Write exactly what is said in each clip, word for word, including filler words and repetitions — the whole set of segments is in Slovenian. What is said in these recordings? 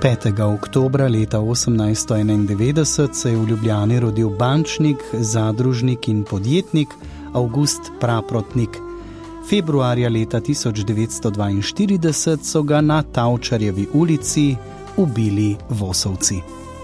petega oktobra leta osemnajststo enaindevetdeset se je v Ljubljani rodil bančnik, zadružnik in podjetnik Avgust Praprotnik. Februarja leta tisoč devetsto dvainštirideset so ga na Tavčarjevi ulici ubili Vosovci.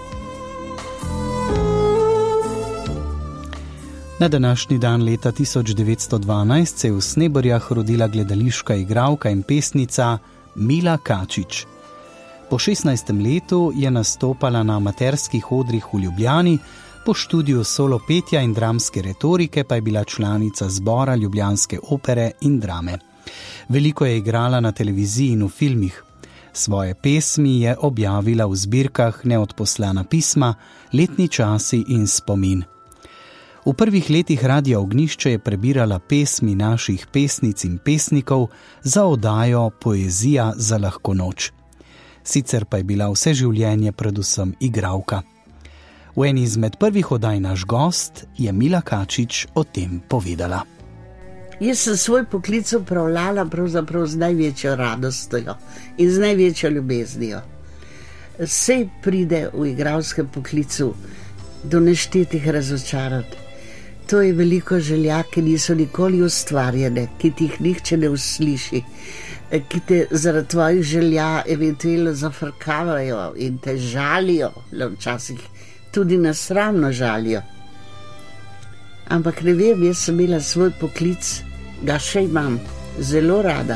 Na današnji dan leta tisoč devetsto dvanajst se je v Sneberjah rodila gledališka igralka in pesnica Mila Kačič. Po šestnajstem letu je nastopala na amaterskih odrih v Ljubljani, po študiju solo petja in dramske retorike pa je bila članica zbora Ljubljanske opere in drame. Veliko je igrala na televiziji in v filmih. Svoje pesmi je objavila v zbirkah Neodposlana pisma, Letni časi in spomin. V prvih letih Radia Ognjišče je prebirala pesmi naših pesnic in pesnikov za oddajo Poezija za lahko noč. Sicer pa je bila vse življenje predvsem igralka. V eni izmed prvih oddaj Naš gost je Mila Kačič o tem povedala. Jaz sem svoj poklic upravljala pravzaprav z največjo radostjo in z največjo ljubeznijo. Sej pride v igralskem poklicu do neštetih razočaranj. To je veliko želja, ki niso nikoli ustvarjene, ki ti jih nihče ne usliši, ki te zaradi tvojih želja eventualno zafrkavajo in te žalijo, le včasih tudi nasramno žalijo. Ampak ne vem, jaz sem imela svoj poklic, ga še imam, zelo rada.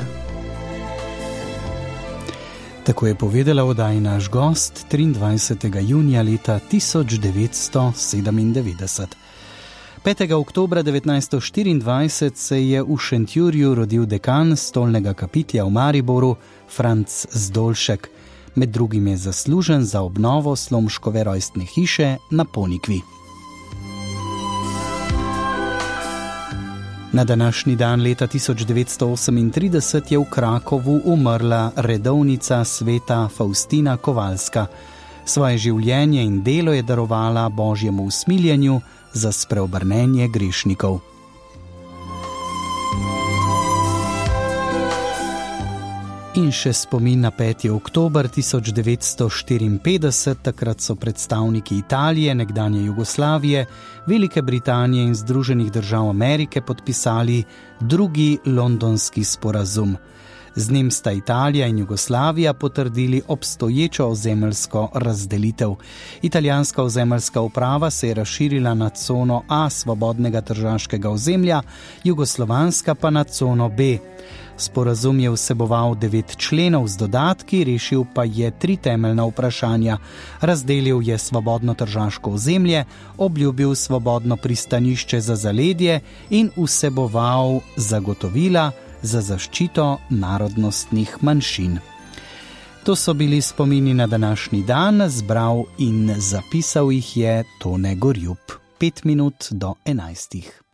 Tako je povedala v oddaji Naš gost triindvajsetega junija leta tisoč devetsto sedemindevetdeset. petega oktobra devetnajststo štiriindvajset se je v Šentjurju rodil dekan stolnega kapitla v Mariboru Franc Zdolšek. Med drugim je zaslužen za obnovo Slomškove rojstne hiše na Ponikvi. Na današnji dan leta tisoč devetsto osemintrideset je v Krakovu umrla redovnica sveta Faustina Kovalska. Svoje življenje in delo je darovala Božjemu usmiljenju za spreobrnenje grešnikov. In še spomin na peti oktober tisoč devetsto štiriinpetdeset, takrat so predstavniki Italije, nekdanje Jugoslavije, Velike Britanije in Združenih držav Amerike podpisali drugi londonski sporazum. Z njim sta Italija in Jugoslavija potrdili obstoječo ozemeljsko razdelitev. Italijanska ozemeljska uprava se je razširila na cono A svobodnega tržaškega ozemlja, jugoslovanska pa na cono B. Sporazum je vseboval devet členov z dodatki, rešil pa je tri temeljna vprašanja. Razdelil je svobodno tržaško ozemlje, obljubil svobodno pristanišče za zaledje in vseboval zagotovila za zaščito narodnostnih manjšin. To so bili spomini na današnji dan, zbral in zapisal jih je Tone Gorjup. Pet minut do enajstih.